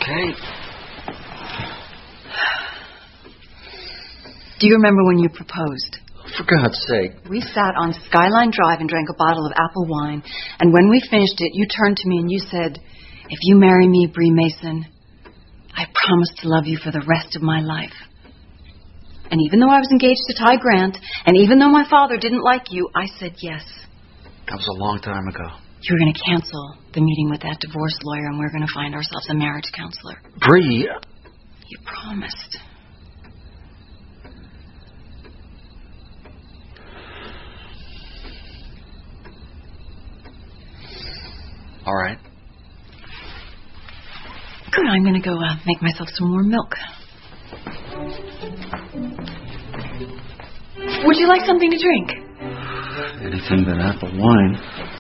Okay. Do you remember when you proposed? For God's sake. We sat on Skyline Drive and drank a bottle of apple wine, and when we finished it, you turned to me and you said, "If you marry me, Bree Mason, I promise to love you for the rest of my life." And even though I was engaged to Ty Grant, and even though my father didn't like you, I said yes. That was a long time ago. You were going to cancel the meeting with that divorce lawyer, and we were going to find ourselves a marriage counselor. Bree... You promised. All right. Good, I'm going to go make myself some more milk. Would you like something to drink? Anything but apple wine.